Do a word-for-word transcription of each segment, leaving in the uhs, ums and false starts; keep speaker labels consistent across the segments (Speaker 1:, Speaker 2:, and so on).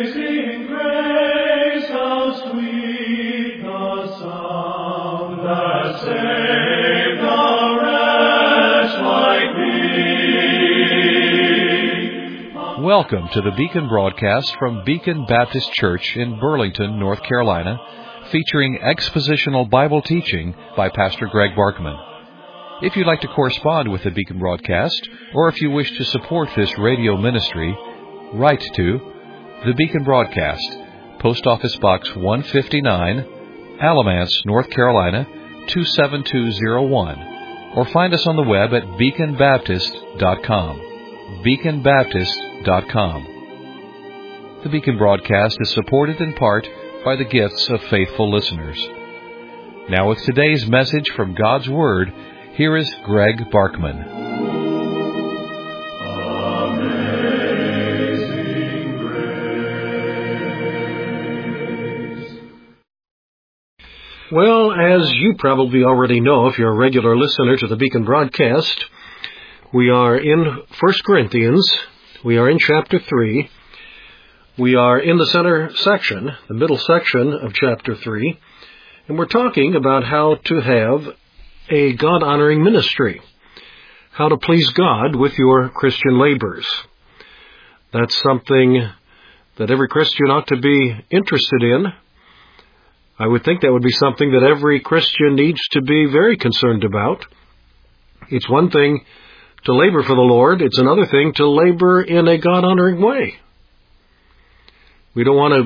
Speaker 1: Amazing grace, how sweet the sound that saved a wretch like me.
Speaker 2: Welcome to the Beacon broadcast from Beacon Baptist Church in Burlington, North Carolina, featuring expositional Bible teaching by Pastor Greg Barkman. If you'd like to correspond with the Beacon broadcast, or if you wish to support this radio ministry, write to the Beacon Broadcast, Post Office Box one fifty-nine, Alamance, North Carolina, two seven two zero one, or find us on the web at beacon baptist dot com. beacon baptist dot com. The Beacon broadcast is supported in part by the gifts of faithful listeners. Now with today's message from God's Word, here is Greg Barkman.
Speaker 3: Well, as you probably already know, if you're a regular listener to the Beacon broadcast, we are in First Corinthians. We are in chapter three. We are in the center section, the middle section of chapter three, and we're talking about how to have a God-honoring ministry, how to please God with your Christian labors. That's something that every Christian ought to be interested in. I would think that would be something that every Christian needs to be very concerned about. It's one thing to labor for the Lord. It's another thing to labor in a God-honoring way. We don't want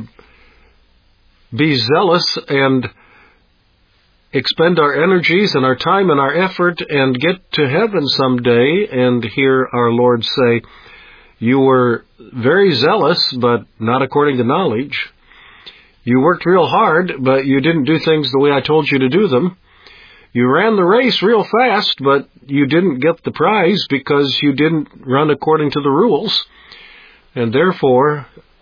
Speaker 3: to be zealous and expend our energies and our time and our effort and get to heaven someday and hear our Lord say, "You were very zealous, but not according to knowledge. You worked real hard, but you didn't do things the way I told you to do them. You ran the race real fast, but you didn't get the prize because you didn't run according to the rules. And therefore,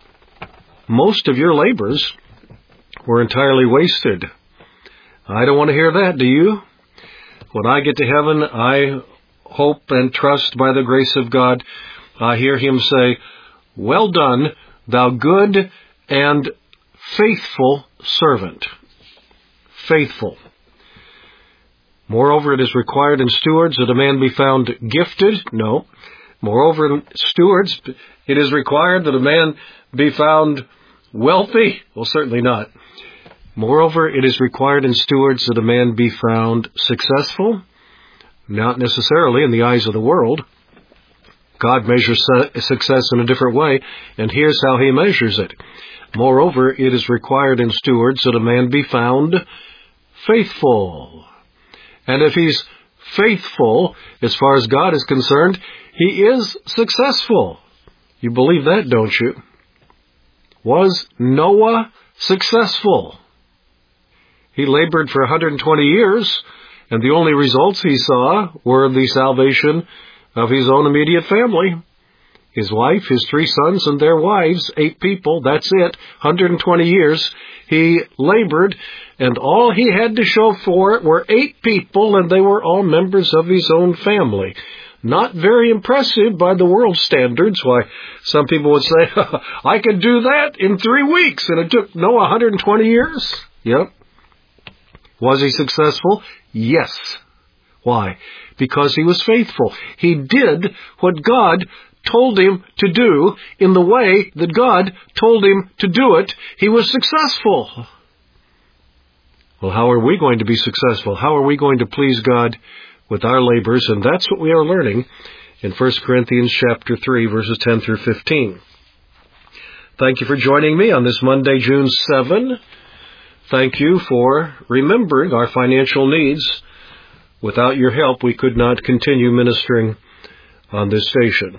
Speaker 3: most of your labors were entirely wasted." I don't want to hear that, do you? When I get to heaven, I hope and trust by the grace of God, I hear Him say, "Well done, thou good and faithful servant." Faithful. Moreover, it is required in stewards that a man be found gifted. No. Moreover, in stewards, it is required that a man be found wealthy. Well, certainly not. Moreover, it is required in stewards that a man be found successful. Not necessarily in the eyes of the world. God measures success in a different way, and here's how He measures it. Moreover, it is required in stewards that a man be found faithful. And if he's faithful, as far as God is concerned, he is successful. You believe that, don't you? Was Noah successful? He labored for one hundred twenty years, and the only results he saw were the salvation of his own immediate family. His wife, his three sons, and their wives, eight people, that's it, one hundred twenty years. He labored, and all he had to show for it were eight people, and they were all members of his own family. Not very impressive by the world's standards. Why, some people would say, I could do that in three weeks, and it took Noah one hundred twenty years. Yep. Was he successful? Yes. Why? Because he was faithful. He did what God told him to do in the way that God told him to do it. He was successful. Well, how are we going to be successful? How are we going to please God with our labors? And that's what we are learning in First Corinthians chapter three, verses ten through fifteen. Thank you for joining me on this Monday, June seventh. Thank you for remembering our financial needs. Without your help, we could not continue ministering on this station.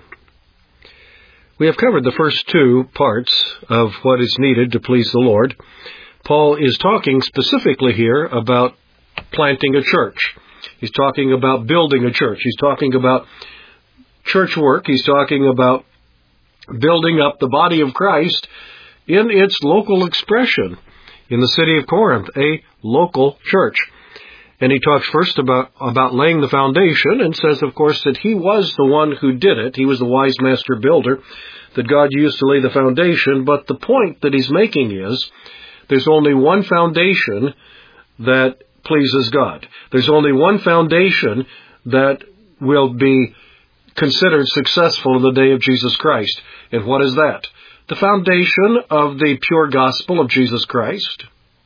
Speaker 3: We have covered the first two parts of what is needed to please the Lord. Paul is talking specifically here about planting a church. He's talking about building a church. He's talking about church work. He's talking about building up the body of Christ in its local expression in the city of Corinth, a local church. And he talks first about, about laying the foundation and says, of course, that he was the one who did it. He was the wise master builder that God used to lay the foundation. But the point that he's making is there's only one foundation that pleases God. There's only one foundation that will be considered successful in the day of Jesus Christ. And what is that? The foundation of the pure gospel of Jesus Christ.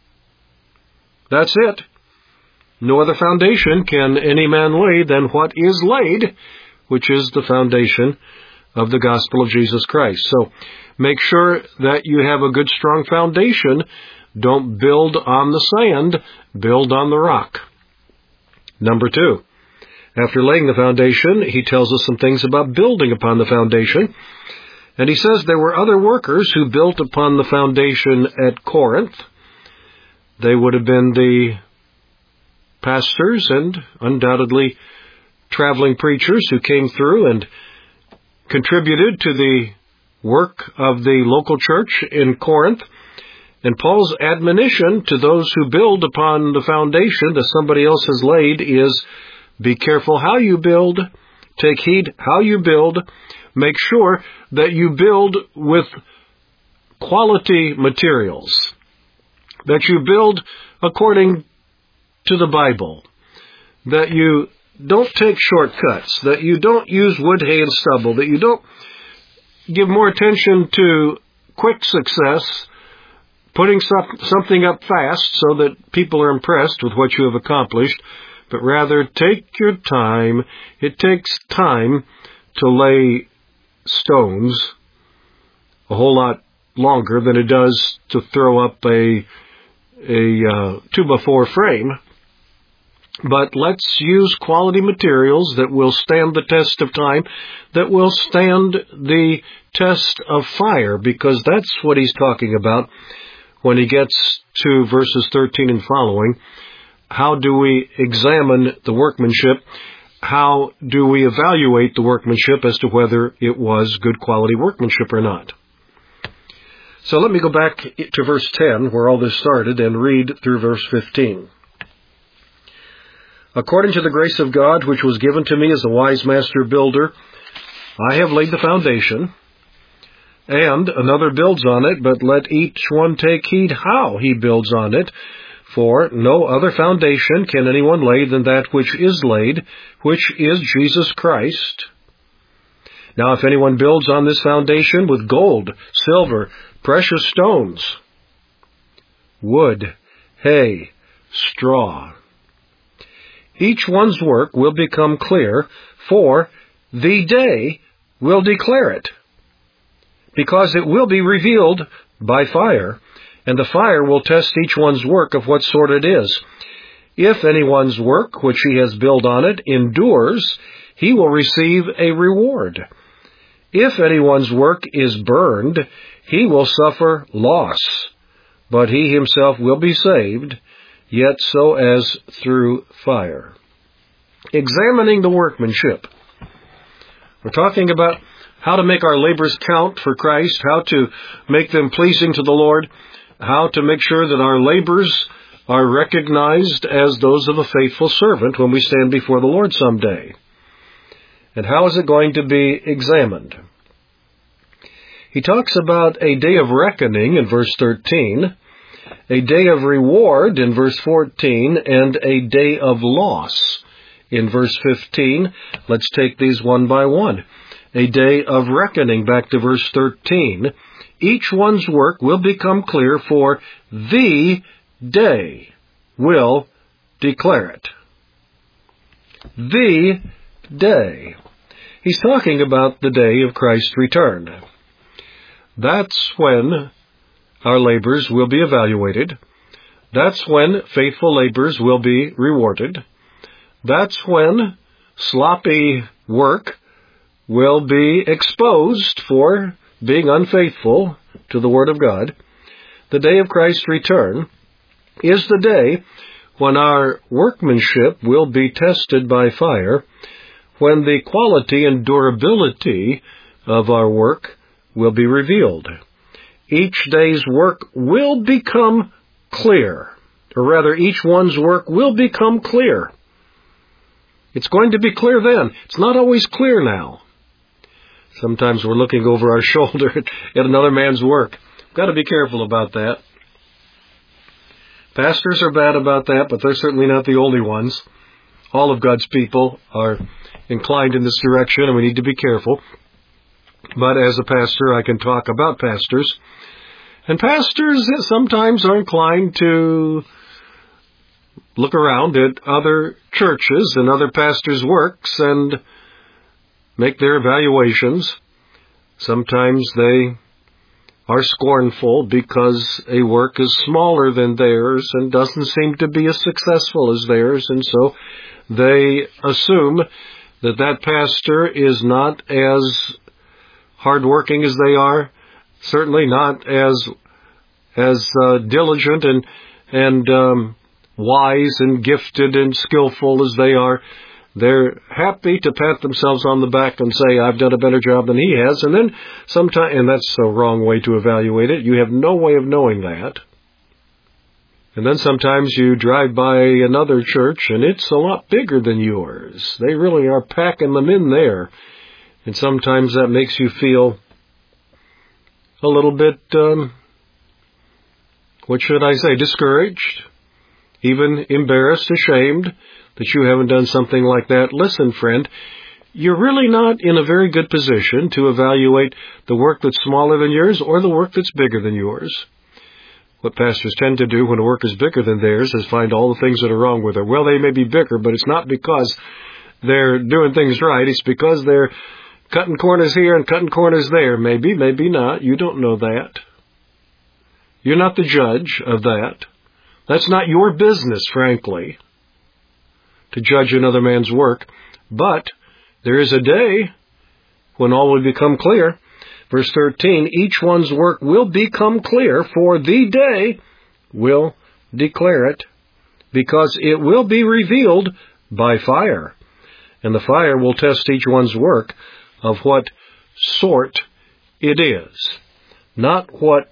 Speaker 3: That's it. No other foundation can any man lay than what is laid, which is the foundation of the gospel of Jesus Christ. So make sure that you have a good, strong foundation. Don't build on the sand, build on the rock. Number two, after laying the foundation, he tells us some things about building upon the foundation. And he says there were other workers who built upon the foundation at Corinth. They would have been the pastors and undoubtedly traveling preachers who came through and contributed to the work of the local church in Corinth. And Paul's admonition to those who build upon the foundation that somebody else has laid is, be careful how you build, take heed how you build, make sure that you build with quality materials, that you build according to the Bible, that you don't take shortcuts, that you don't use wood, hay, and stubble, that you don't give more attention to quick success, putting something up fast so that people are impressed with what you have accomplished, but rather take your time. It takes time to lay stones a whole lot longer than it does to throw up a, a uh, two by four frame. But let's use quality materials that will stand the test of time, that will stand the test of fire, because that's what he's talking about when he gets to verses thirteen and following. How do we examine the workmanship? How do we evaluate the workmanship as to whether it was good quality workmanship or not? So let me go back to verse ten, where all this started, and read through verse fifteen. According to the grace of God, which was given to me as a wise master builder, I have laid the foundation, and another builds on it, but let each one take heed how he builds on it. For no other foundation can anyone lay than that which is laid, which is Jesus Christ. Now if anyone builds on this foundation with gold, silver, precious stones, wood, hay, straw, each one's work will become clear, for the day will declare it, because it will be revealed by fire, and the fire will test each one's work of what sort it is. If anyone's work, which he has built on it, endures, he will receive a reward. If anyone's work is burned, he will suffer loss, but he himself will be saved, yet so as through fire. Examining the workmanship. We're talking about how to make our labors count for Christ, how to make them pleasing to the Lord, how to make sure that our labors are recognized as those of a faithful servant when we stand before the Lord someday. And how is it going to be examined? He talks about a day of reckoning in verse thirteen, a day of reward in verse fourteen, and a day of loss in verse fifteen. Let's take these one by one. A day of reckoning, back to verse thirteen. Each one's work will become clear, for the day will declare it. The day. He's talking about the day of Christ's return. That's when our labors will be evaluated. That's when faithful labors will be rewarded. That's when sloppy work will be exposed for being unfaithful to the Word of God. The day of Christ's return is the day when our workmanship will be tested by fire, when the quality and durability of our work will be revealed. Each day's work will become clear. or rather each one's work will become clear. It's going to be clear then. It's not always clear now. Sometimes we're looking over our shoulder at, at another man's work. We've got to be careful about that. Pastors are bad about that, but they're certainly not the only ones. All of God's people are inclined in this direction, and we need to be careful. But as a pastor, I can talk about pastors. And pastors sometimes are inclined to look around at other churches and other pastors' works and make their evaluations. Sometimes they are scornful because a work is smaller than theirs and doesn't seem to be as successful as theirs, and so they assume that that pastor is not as hardworking as they are, certainly not as as uh, diligent and and um, wise and gifted and skillful as they are. They're happy to pat themselves on the back and say, I've done a better job than he has. And then sometimes, and that's the wrong way to evaluate it. You have no way of knowing that. And then sometimes you drive by another church and it's a lot bigger than yours. They really are packing them in there. And sometimes that makes you feel a little bit, um, what should I say, discouraged, even embarrassed, ashamed that you haven't done something like that. Listen, friend, you're really not in a very good position to evaluate the work that's smaller than yours or the work that's bigger than yours. What pastors tend to do when a work is bigger than theirs is find all the things that are wrong with it. Well, they may be bigger, but it's not because they're doing things right. It's because they're cutting corners here and cutting corners there. Maybe, maybe not. You don't know that. You're not the judge of that. That's not your business, frankly, to judge another man's work. But there is a day when all will become clear. Verse thirteen, each one's work will become clear, for the day will declare it, because it will be revealed by fire. And the fire will test each one's work of what sort it is. Not what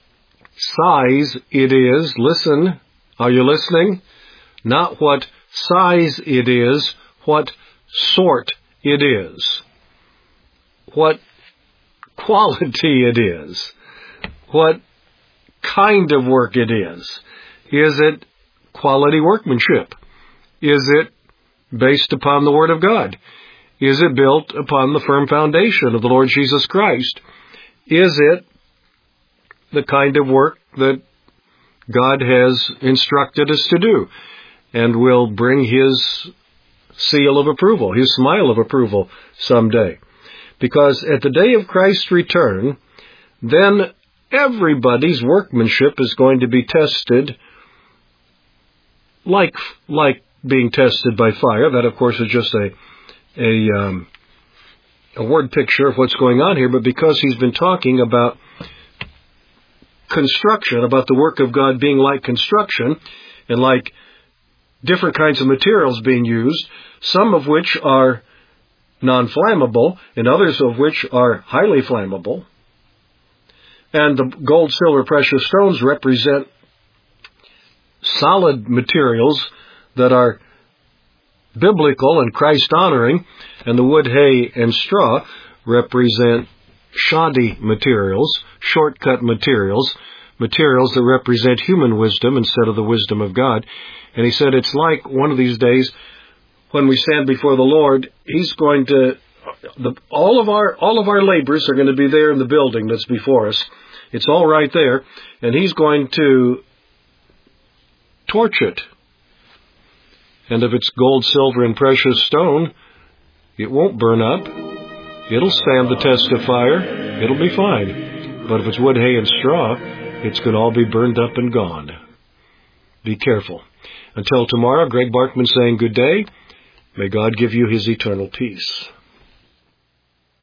Speaker 3: size it is. Listen, are you listening? Not what size it is, what sort it is. What quality it is. What kind of work it is. Is it quality workmanship? Is it based upon the Word of God? Is it built upon the firm foundation of the Lord Jesus Christ? Is it the kind of work that God has instructed us to do and will bring His seal of approval, His smile of approval someday? Because at the day of Christ's return, then everybody's workmanship is going to be tested like like being tested by fire. That, of course, is just a a, um, a word picture of what's going on here. But because he's been talking about construction, about the work of God being like construction, and like different kinds of materials being used, some of which are non-flammable, and others of which are highly flammable. And the gold, silver, precious stones represent solid materials that are biblical and Christ-honoring, and the wood, hay, and straw represent shoddy materials, shortcut materials, materials that represent human wisdom instead of the wisdom of God. And he said it's like one of these days when we stand before the Lord, He's going to, the, all of our all of our labors are going to be there in the building that's before us. It's all right there, and He's going to torch it. And if it's gold, silver, and precious stone, it won't burn up. It'll stand the test of fire. It'll be fine. But if it's wood, hay, and straw, it's going to all be burned up and gone. Be careful. Until tomorrow, Greg Barkman saying good day. May God give you His eternal peace.